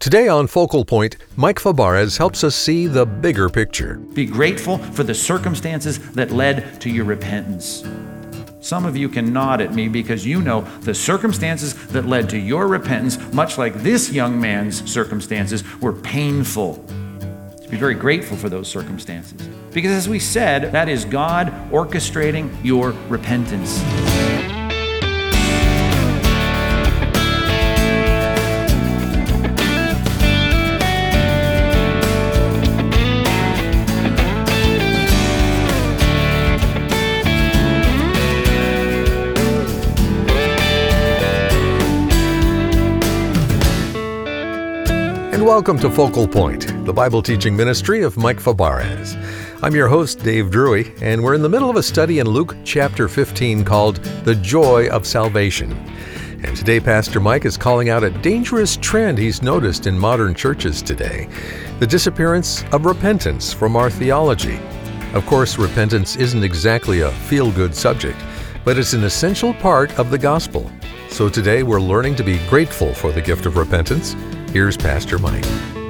Today on Focal Point, Mike Fabarez helps us see the bigger picture. Be grateful for the circumstances that led to your repentance. Some of you can nod at me because you know the circumstances that led to your repentance, much like this young man's circumstances, were painful. Be very grateful for those circumstances. Because as we said, that is God orchestrating your repentance. And welcome to Focal Point, the Bible teaching ministry of Mike Fabarez. I'm your host, Dave Drury, and we're in the middle of a study in Luke chapter 15 called The Joy of Salvation. And today, Pastor Mike is calling out a dangerous trend he's noticed in modern churches today, the disappearance of repentance from our theology. Of course, repentance isn't exactly a feel-good subject, but it's an essential part of the gospel. So today, we're learning to be grateful for the gift of repentance. Here's Pastor Mike.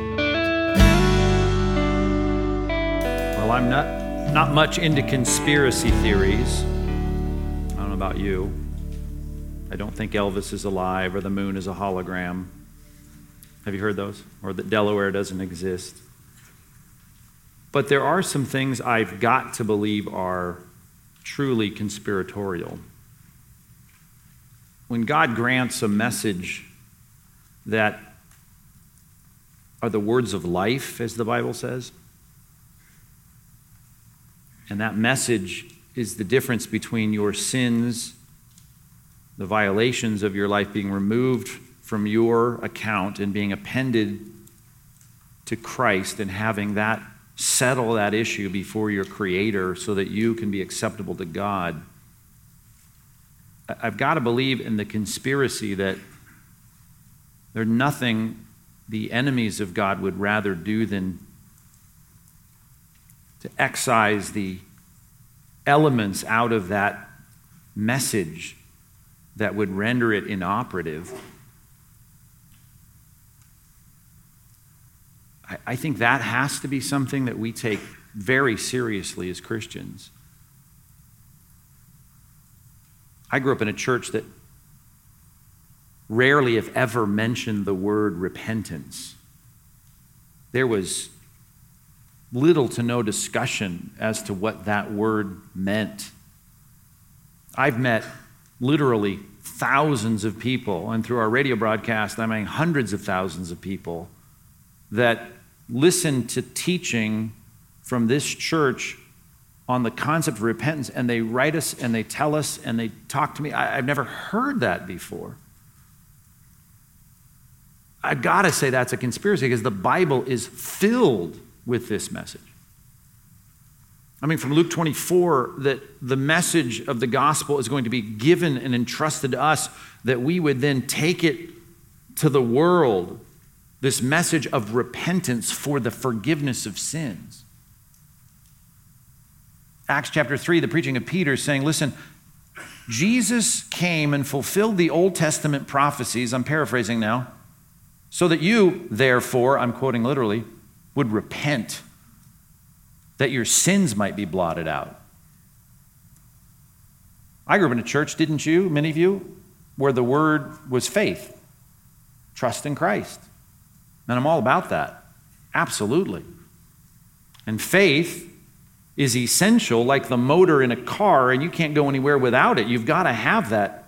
Well, I'm not much into conspiracy theories. I don't know about you. I don't think Elvis is alive or the moon is a hologram. Have you heard those? Or that Delaware doesn't exist. But there are some things I've got to believe are truly conspiratorial. When God grants a message that are the words of life, as the Bible says, and that message is the difference between your sins, the violations of your life being removed from your account and being appended to Christ and having that settle that issue before your Creator so that you can be acceptable to God. I've got to believe in the conspiracy that there's nothing the enemies of God would rather do than to excise the elements out of that message that would render it inoperative. I think that has to be something that we take very seriously as Christians. I grew up in a church that rarely, if ever, mentioned the word repentance. There was little to no discussion as to what that word meant. I've met literally thousands of people, and through our radio broadcast, I mean hundreds of thousands of people that listen to teaching from this church on the concept of repentance, and they write us and they tell us and they talk to me. I've never heard that before. I've got to say that's a conspiracy because the Bible is filled with this message. I mean, from Luke 24, that the message of the gospel is going to be given and entrusted to us, that we would then take it to the world, this message of repentance for the forgiveness of sins. Acts chapter 3, the preaching of Peter is saying, listen, Jesus came and fulfilled the Old Testament prophecies, I'm paraphrasing now, so that you, therefore, I'm quoting literally, would repent, that your sins might be blotted out. I grew up in a church, didn't you, many of you, where the word was faith, trust in Christ. And I'm all about that, absolutely. And faith is essential, like the motor in a car, and you can't go anywhere without it. You've got to have that.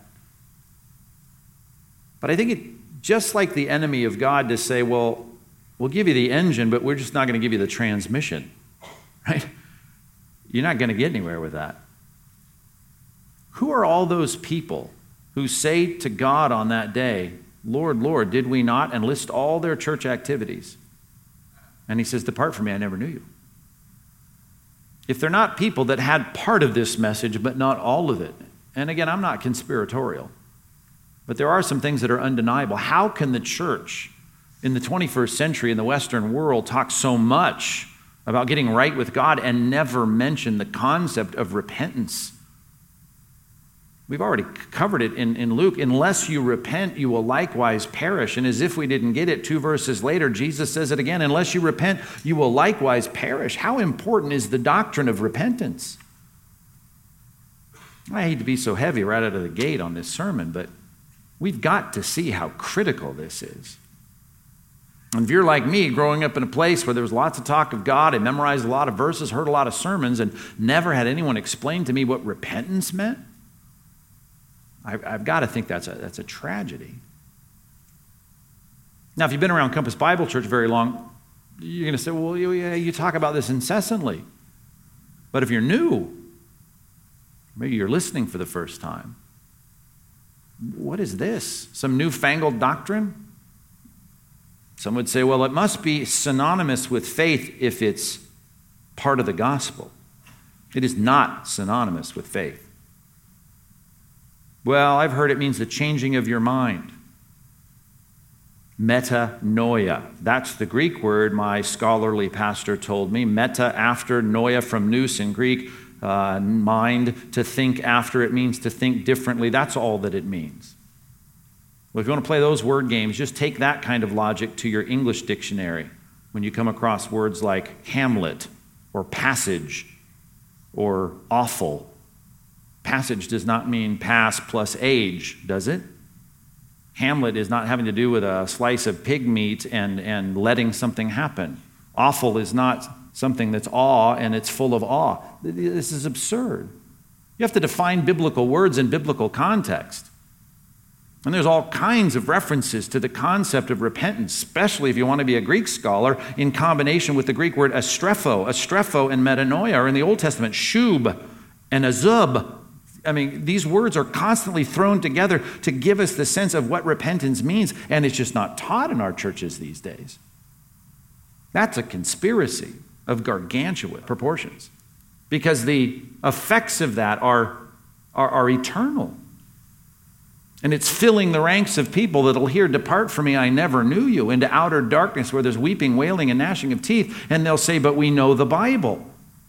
But I think it, just like the enemy of God to say, well, we'll give you the engine, but we're just not going to give you the transmission, right? You're not going to get anywhere with that. Who are all those people who say to God on that day, Lord, Lord, did we not? And list all their church activities. And he says, depart from me, I never knew you. If they're not people that had part of this message, but not all of it, and again, I'm not conspiratorial, but there are some things that are undeniable. How can the church in the 21st century in the Western world talk so much about getting right with God and never mention the concept of repentance? We've already covered it in Luke. Unless you repent, you will likewise perish. And as if we didn't get it, 2 verses later, Jesus says it again. Unless you repent, you will likewise perish. How important is the doctrine of repentance? I hate to be so heavy right out of the gate on this sermon, but we've got to see how critical this is. And if you're like me, growing up in a place where there was lots of talk of God, I memorized a lot of verses, heard a lot of sermons, and never had anyone explain to me what repentance meant, I've got to think that's a tragedy. Now, if you've been around Compass Bible Church very long, you're going to say, well, yeah, you talk about this incessantly. But if you're new, maybe you're listening for the first time, what is this? Some newfangled doctrine? Some would say, well, it must be synonymous with faith if it's part of the gospel. It is not synonymous with faith. Well, I've heard it means the changing of your mind. Metanoia. That's the Greek word my scholarly pastor told me. Meta, after, noia from nous in Greek. Mind, to think after. It means to think differently. That's all that it means. Well, if you want to play those word games, just take that kind of logic to your English dictionary when you come across words like Hamlet or passage or awful. Passage does not mean pass plus age, does it? Hamlet is not having to do with a slice of pig meat and letting something happen. Awful is not something that's awe and it's full of awe. This is absurd. You have to define biblical words in biblical context. And there's all kinds of references to the concept of repentance, especially if you want to be a Greek scholar, in combination with the Greek word astrepho. Astrepho and metanoia are in the Old Testament, shub and azub. I mean, these words are constantly thrown together to give us the sense of what repentance means, and it's just not taught in our churches these days. That's a conspiracy of gargantuan proportions, because the effects of that are eternal. And it's filling the ranks of people that'll hear, "Depart from me, I never knew you," into outer darkness where there's weeping, wailing, and gnashing of teeth. And they'll say, "But we know the Bible."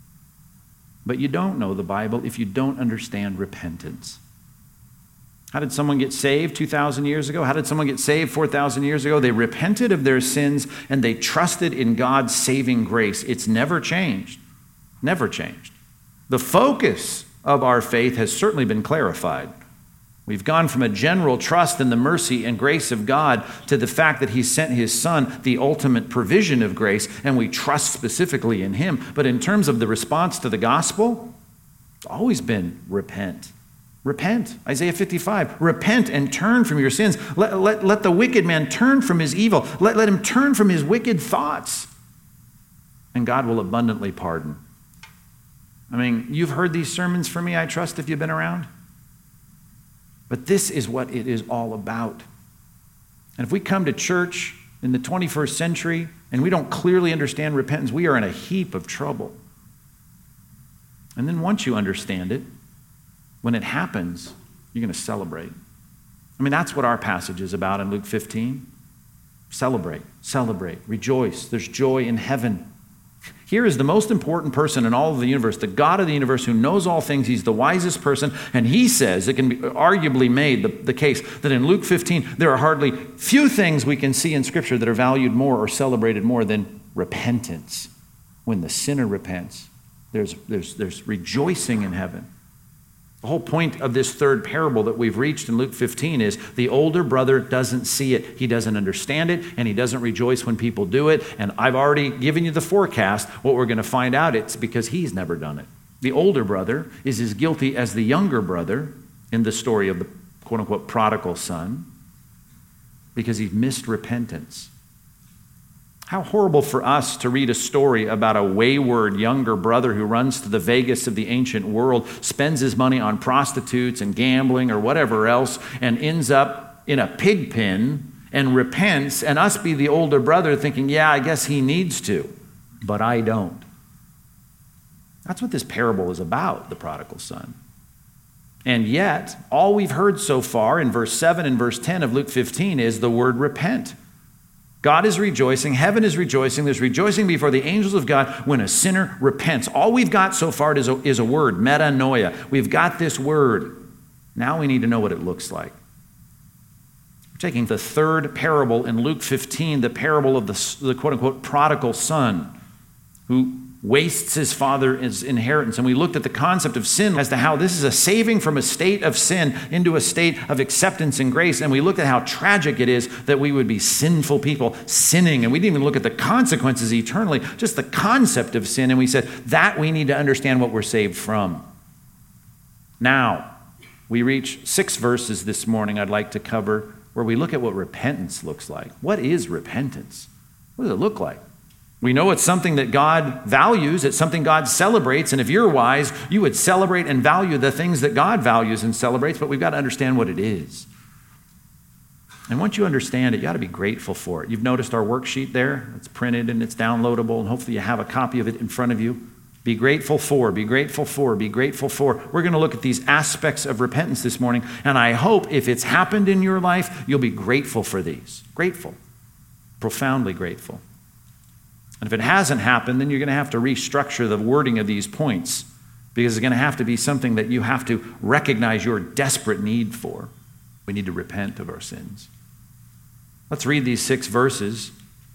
But you don't know the Bible if you don't understand repentance. How did someone get saved 2,000 years ago? How did someone get saved 4,000 years ago? They repented of their sins and they trusted in God's saving grace. It's never changed. Never changed. The focus of our faith has certainly been clarified. We've gone from a general trust in the mercy and grace of God to the fact that He sent His Son, the ultimate provision of grace, and we trust specifically in Him. But in terms of the response to the gospel, it's always been repent. Repent. Isaiah 55. Repent and turn from your sins. Let the wicked man turn from his evil. Let him turn from his wicked thoughts. And God will abundantly pardon. I mean, you've heard these sermons from me, I trust, if you've been around. But this is what it is all about. And if we come to church in the 21st century and we don't clearly understand repentance, we are in a heap of trouble. And then once you understand it, when it happens, you're going to celebrate. I mean, that's what our passage is about in Luke 15. Celebrate, celebrate, rejoice. There's joy in heaven. Here is the most important person in all of the universe, the God of the universe who knows all things. He's the wisest person, and He says, it can be arguably made the case that in Luke 15, there are hardly few things we can see in Scripture that are valued more or celebrated more than repentance. When the sinner repents, there's rejoicing in heaven. The whole point of this third parable that we've reached in Luke 15 is the older brother doesn't see it. He doesn't understand it, and he doesn't rejoice when people do it. And I've already given you the forecast. What we're going to find out, it's because he's never done it. The older brother is as guilty as the younger brother in the story of the quote-unquote prodigal son because he missed repentance. How horrible for us to read a story about a wayward younger brother who runs to the Vegas of the ancient world, spends his money on prostitutes and gambling or whatever else, and ends up in a pig pen and repents, and us be the older brother thinking, yeah, I guess he needs to, but I don't. That's what this parable is about, the prodigal son. And yet, all we've heard so far in verse 7 and verse 10 of Luke 15 is the word repent. God is rejoicing, heaven is rejoicing, there's rejoicing before the angels of God when a sinner repents. All we've got so far is a word, metanoia. We've got this word. Now we need to know what it looks like. We're taking the third parable in Luke 15, the parable of the quote-unquote prodigal son who wastes his father's inheritance. And we looked at the concept of sin as to how this is a saving from a state of sin into a state of acceptance and grace. And we looked at how tragic it is that we would be sinful people sinning. And we didn't even look at the consequences eternally, just the concept of sin. And we said that we need to understand what we're saved from. Now, we reach 6 verses this morning I'd like to cover where we look at what repentance looks like. What is repentance? What does it look like? We know it's something that God values. It's something God celebrates. And if you're wise, you would celebrate and value the things that God values and celebrates, but we've got to understand what it is. And once you understand it, you ought to be grateful for it. You've noticed our worksheet there. It's printed and it's downloadable, and hopefully you have a copy of it in front of you. Be grateful for, be grateful for, be grateful for. We're going to look at these aspects of repentance this morning, and I hope if it's happened in your life, you'll be grateful for these. Grateful. Profoundly grateful. And if it hasn't happened, then you're going to have to restructure the wording of these points, because it's going to have to be something that you have to recognize your desperate need for. We need to repent of our sins. Let's read these 6 verses.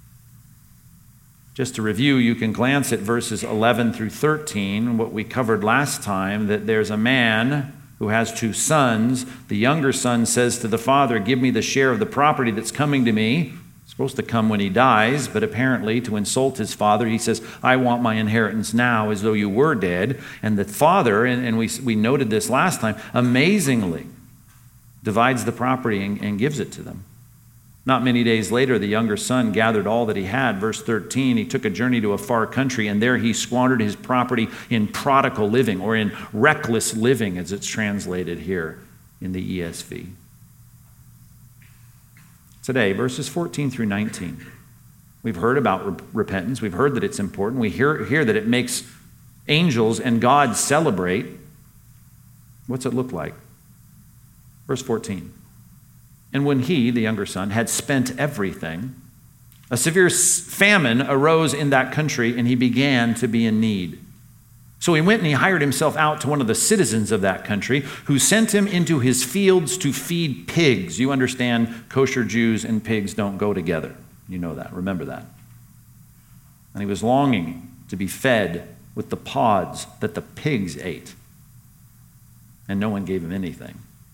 Just to review, you can glance at verses 11 through 13, what we covered last time, that there's a man who has 2 sons. The younger son says to the father, "Give me the share of the property that's coming to me." It's supposed to come when he dies, but apparently to insult his father, he says, "I want my inheritance now, as though you were dead." And the father, and we noted this last time, amazingly divides the property and gives it to them. Not many days later, the younger son gathered all that he had. Verse 13, he took a journey to a far country, and there he squandered his property in prodigal living, or in reckless living, as it's translated here in the ESV. Today, verses 14 through 19. We've heard about repentance. We've heard that it's important. We hear that it makes angels and God celebrate. What's it look like? Verse 14. And when he, the younger son, had spent everything, a severe famine arose in that country, and he began to be in need. So he went and he hired himself out to one of the citizens of that country, who sent him into his fields to feed pigs. You understand, kosher Jews and pigs don't go together. You know that. Remember that. And he was longing to be fed with the pods that the pigs ate. And no one gave him anything.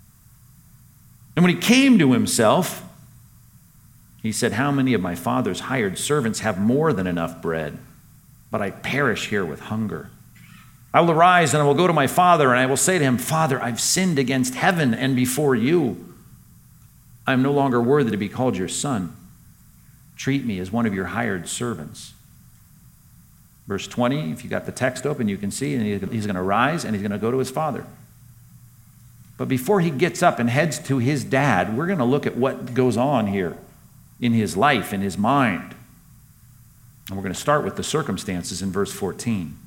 And when he came to himself, he said, "How many of my father's hired servants have more than enough bread? But I perish here with hunger. I will arise and I will go to my father, and I will say to him, 'Father, I've sinned against heaven and before you. I am no longer worthy to be called your son. Treat me as one of your hired servants.'" Verse 20, if you got the text open, you can see, and he's going to rise and he's going to go to his father. But before he gets up and heads to his dad, we're going to look at what goes on here in his life, in his mind. And we're going to start with the circumstances in verse 14.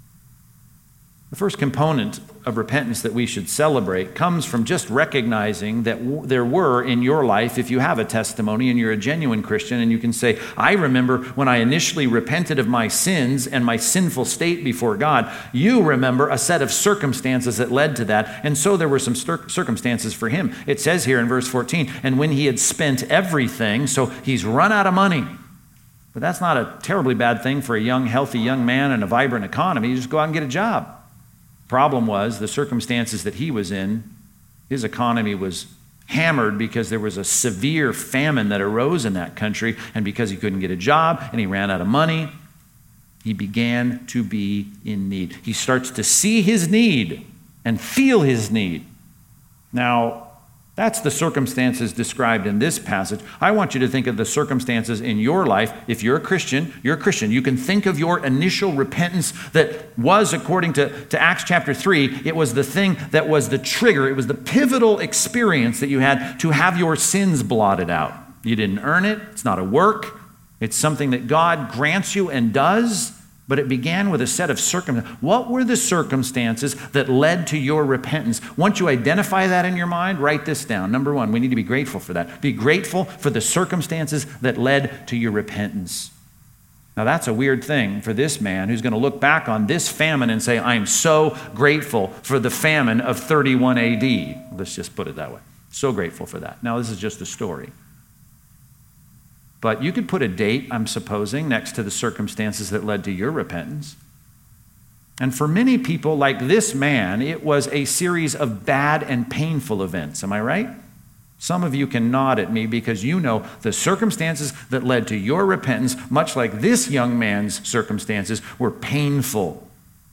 The first component of repentance that we should celebrate comes from just recognizing that there were in your life, if you have a testimony and you're a genuine Christian, and you can say, "I remember when I initially repented of my sins and my sinful state before God." You remember a set of circumstances that led to that, and so there were some circumstances for him. It says here in verse 14, "And when he had spent everything," so he's run out of money. But that's not a terribly bad thing for a young, healthy young man in a vibrant economy. You just go out and get a job. Problem was, the circumstances that he was in, his economy was hammered because there was a severe famine that arose in that country, and because he couldn't get a job and he ran out of money, he began to be in need. He starts to see his need and feel his need. Now, that's the circumstances described in this passage. I want you to think of the circumstances in your life. If you're a Christian, you're a Christian. You can think of your initial repentance that was, according to Acts chapter 3, it was the thing that was the trigger. It was the pivotal experience that you had to have your sins blotted out. You didn't earn it. It's not a work. It's something that God grants you and does. But it began with a set of circumstances. What were the circumstances that led to your repentance? Once you identify that in your mind, write this down. Number one, we need to be grateful for that. Be grateful for the circumstances that led to your repentance. Now that's a weird thing for this man who's going to look back on this famine and say, I'm so grateful for the famine of 31 AD. Let's just put it that way. So grateful for that. Now this is just a story. But you could put a date, I'm supposing, next to the circumstances that led to your repentance. And for many people like this man, it was a series of bad and painful events. Am I right? Some of you can nod at me because you know the circumstances that led to your repentance, much like this young man's circumstances, were painful.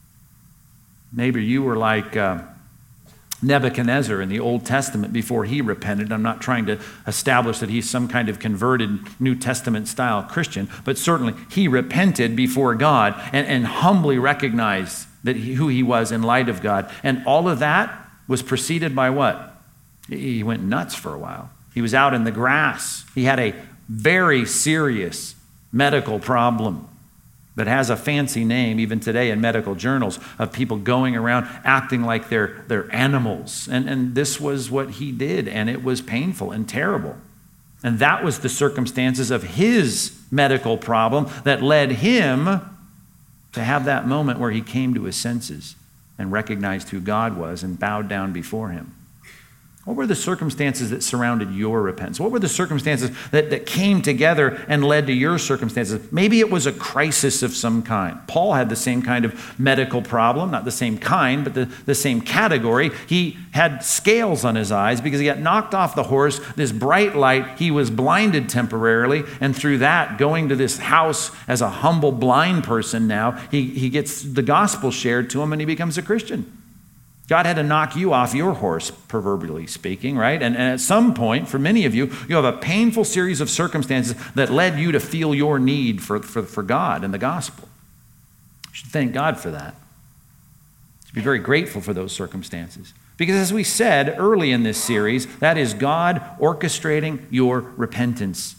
Maybe you were like Nebuchadnezzar in the Old Testament before he repented. I'm not trying to establish that he's some kind of converted New Testament style Christian, but certainly he repented before God and humbly recognized that who he was in light of God. And all of that was preceded by what? He went nuts for a while. He was out in the grass. He had a very serious medical problem that has a fancy name even today in medical journals of people going around acting like they're animals. And this was what he did, and it was painful and terrible. And that was the circumstances of his medical problem that led him to have that moment where he came to his senses and recognized who God was and bowed down before him. What were the circumstances that surrounded your repentance? What were the circumstances that came together and led to your circumstances? Maybe it was a crisis of some kind. Paul had the same kind of medical problem, not the same kind, but the same category. He had scales on his eyes because he got knocked off the horse, this bright light. He was blinded temporarily, and through that, going to this house as a humble blind person now, he gets the gospel shared to him and he becomes a Christian. God had to knock you off your horse, proverbially speaking, right? And at some point, for many of you, you have a painful series of circumstances that led you to feel your need for God and the gospel. You should thank God for that. You should be very grateful for those circumstances. Because as we said early in this series, that is God orchestrating your repentance.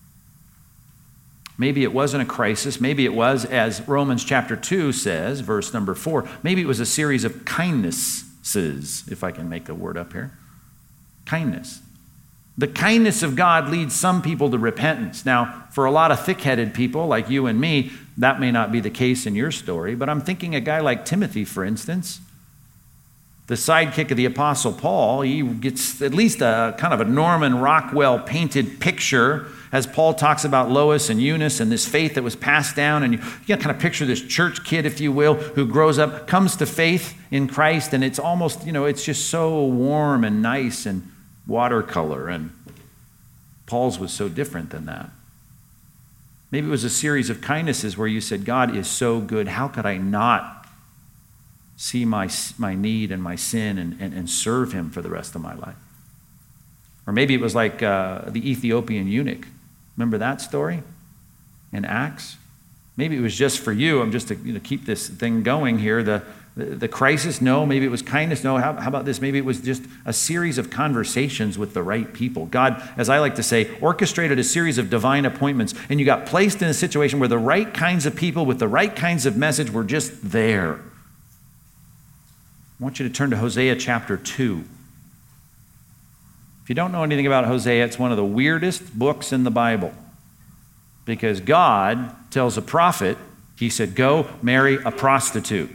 Maybe it wasn't a crisis. Maybe it was, as Romans chapter 2 says, verse number 4, maybe it was a series of kindnesses, if I can make a word up here. Kindness. The kindness of God leads some people to repentance. Now, for a lot of thick-headed people like you and me, that may not be the case in your story, but I'm thinking a guy like Timothy, for instance, the sidekick of the Apostle Paul, he gets at least a kind of a Norman Rockwell painted picture as Paul talks about Lois and Eunice and this faith that was passed down. And you can kind of picture this church kid, if you will, who grows up, comes to faith in Christ, and it's almost, it's just so warm and nice and watercolor. And Paul's was so different than that. Maybe it was a series of kindnesses where you said, God is so good. How could I not see my need and my sin and serve him for the rest of my life? Or maybe it was like the Ethiopian eunuch. Remember that story in Acts? Maybe it was just for you. I'm just to keep this thing going here. The crisis? No. Maybe it was kindness? No. How about this? Maybe it was just a series of conversations with the right people. God, as I like to say, orchestrated a series of divine appointments, and you got placed in a situation where the right kinds of people with the right kinds of message were just there. I want you to turn to Hosea chapter 2. If you don't know anything about Hosea, it's one of the weirdest books in the Bible. Because God tells a prophet, he said, go marry a prostitute.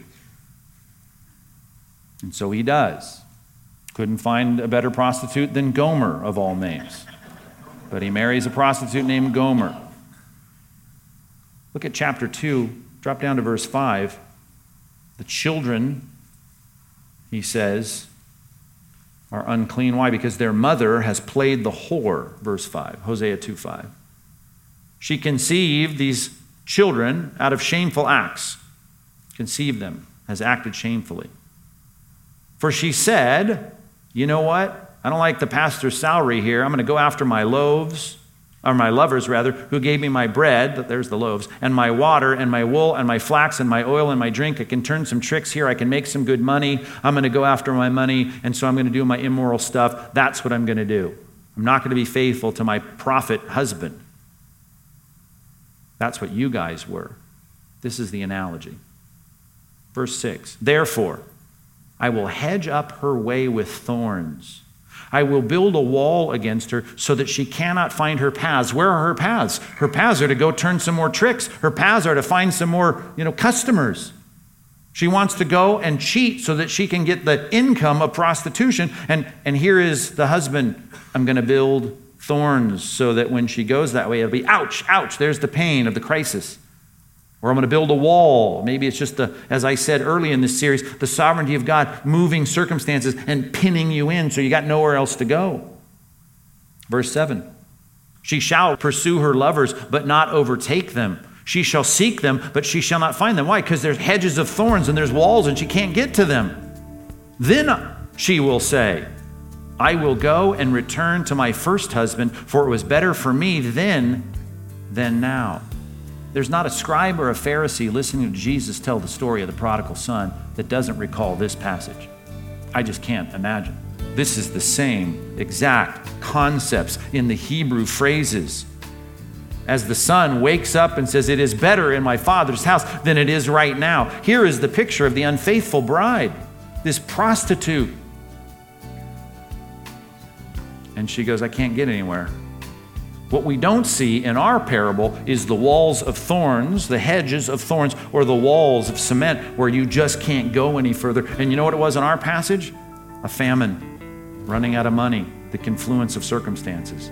And so he does. Couldn't find a better prostitute than Gomer, of all names. But he marries a prostitute named Gomer. Look at chapter 2, drop down to verse 5. The children, he says, are unclean. Why? Because their mother has played the whore, verse 5, Hosea 2:5. She conceived these children out of shameful acts. Conceived them, has acted shamefully. For she said, you know what? I don't like the pastor's salary here. I'm going to go after my loaves, or my lovers rather, who gave me my bread, there's the loaves, and my water, and my wool, and my flax, and my oil, and my drink. I can turn some tricks here. I can make some good money. I'm going to go after my money, and so I'm going to do my immoral stuff. That's what I'm going to do. I'm not going to be faithful to my prophet husband. That's what you guys were. This is the analogy. Verse 6, therefore, I will hedge up her way with thorns. I will build a wall against her so that she cannot find her paths. Where are her paths? Her paths are to go turn some more tricks. Her paths are to find some more, customers. She wants to go and cheat so that she can get the income of prostitution. And here is the husband. I'm going to build thorns so that when she goes that way, it'll be ouch, ouch. There's the pain of the crisis. Or I'm going to build a wall. Maybe it's just, as I said early in this series, the sovereignty of God moving circumstances and pinning you in so you got nowhere else to go. Verse 7, she shall pursue her lovers, but not overtake them. She shall seek them, but she shall not find them. Why? Because there's hedges of thorns and there's walls and she can't get to them. Then she will say, I will go and return to my first husband, for it was better for me then than now. There's not a scribe or a Pharisee listening to Jesus tell the story of the prodigal son that doesn't recall this passage. I just can't imagine. This is the same exact concepts in the Hebrew phrases. As the son wakes up and says, it is better in my father's house than it is right now. Here is the picture of the unfaithful bride, this prostitute. And she goes, I can't get anywhere. What we don't see in our parable is the walls of thorns, the hedges of thorns, or the walls of cement where you just can't go any further. And you know what it was in our passage? A famine, running out of money, the confluence of circumstances.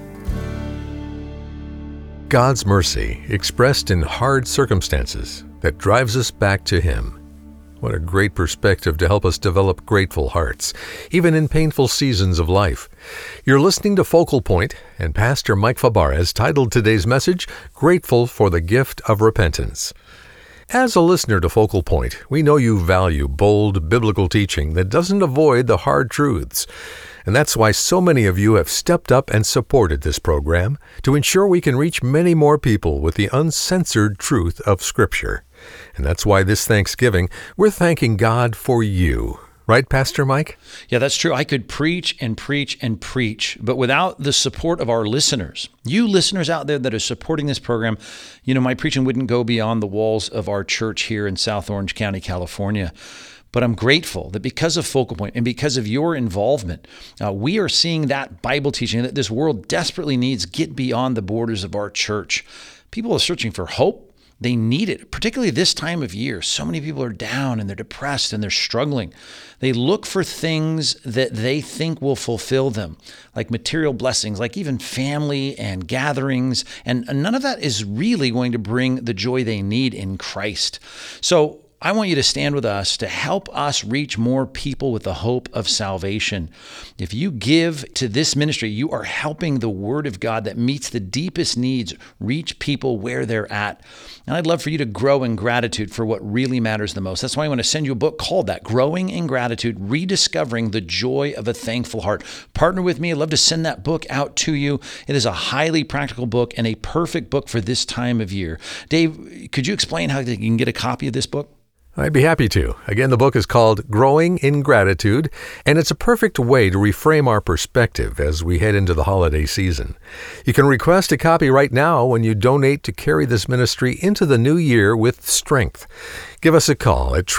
God's mercy expressed in hard circumstances that drives us back to Him. What a great perspective to help us develop grateful hearts, even in painful seasons of life. You're listening to Focal Point, and Pastor Mike Fabarez titled today's message, Grateful for the Gift of Repentance. As a listener to Focal Point, we know you value bold biblical teaching that doesn't avoid the hard truths. And that's why so many of you have stepped up and supported this program to ensure we can reach many more people with the uncensored truth of Scripture. And that's why this Thanksgiving, we're thanking God for you. Right, Pastor Mike? Yeah, that's true. I could preach and preach and preach, but without the support of our listeners, you listeners out there that are supporting this program, my preaching wouldn't go beyond the walls of our church here in South Orange County, California. But I'm grateful that because of Focal Point and because of your involvement, we are seeing that Bible teaching that this world desperately needs get beyond the borders of our church. People are searching for hope. They need it, particularly this time of year. So many people are down and they're depressed and they're struggling. They look for things that they think will fulfill them, like material blessings, like even family and gatherings. And none of that is really going to bring the joy they need in Christ. So I want you to stand with us to help us reach more people with the hope of salvation. If you give to this ministry, you are helping the Word of God that meets the deepest needs reach people where they're at. And I'd love for you to grow in gratitude for what really matters the most. That's why I want to send you a book called that, Growing in Gratitude, Rediscovering the Joy of a Thankful Heart. Partner with me. I'd love to send that book out to you. It is a highly practical book and a perfect book for this time of year. Dave, could you explain how you can get a copy of this book? I'd be happy to. Again, the book is called Growing in Gratitude, and it's a perfect way to reframe our perspective as we head into the holiday season. You can request a copy right now when you donate to carry this ministry into the new year with strength. Give us a call at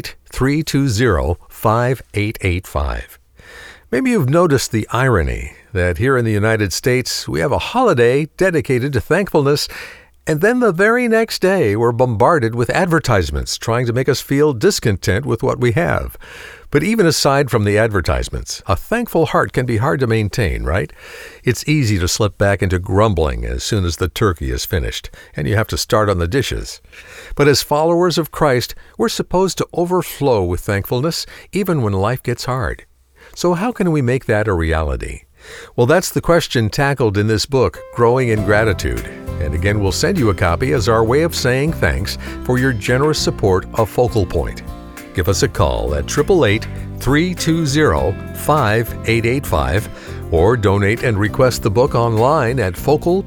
888-320-5885. Maybe you've noticed the irony that here in the United States, we have a holiday dedicated to thankfulness, and then the very next day, we're bombarded with advertisements trying to make us feel discontent with what we have. But even aside from the advertisements, a thankful heart can be hard to maintain, right? It's easy to slip back into grumbling as soon as the turkey is finished, and you have to start on the dishes. But as followers of Christ, we're supposed to overflow with thankfulness even when life gets hard. So how can we make that a reality? Well, that's the question tackled in this book, Growing in Gratitude. And again, we'll send you a copy as our way of saying thanks for your generous support of Focal Point. Give us a call at 888-320-5885 or donate and request the book online at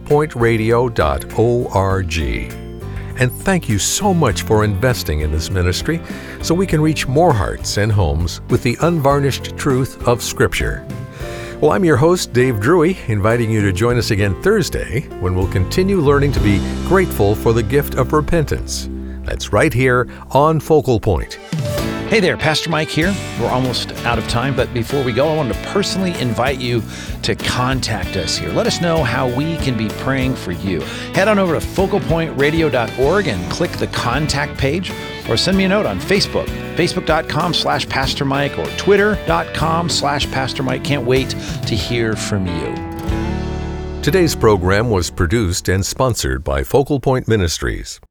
focalpointradio.org. And thank you so much for investing in this ministry so we can reach more hearts and homes with the unvarnished truth of Scripture. Well, I'm your host, Dave Drury, inviting you to join us again Thursday when we'll continue learning to be grateful for the gift of repentance. That's right here on Focal Point. Hey there, Pastor Mike here. We're almost out of time, but before we go, I wanted to personally invite you to contact us here. Let us know how we can be praying for you. Head on over to focalpointradio.org and click the contact page, or send me a note on Facebook, facebook.com/Pastor Mike, or twitter.com/Pastor Mike. Can't wait to hear from you. Today's program was produced and sponsored by Focal Point Ministries.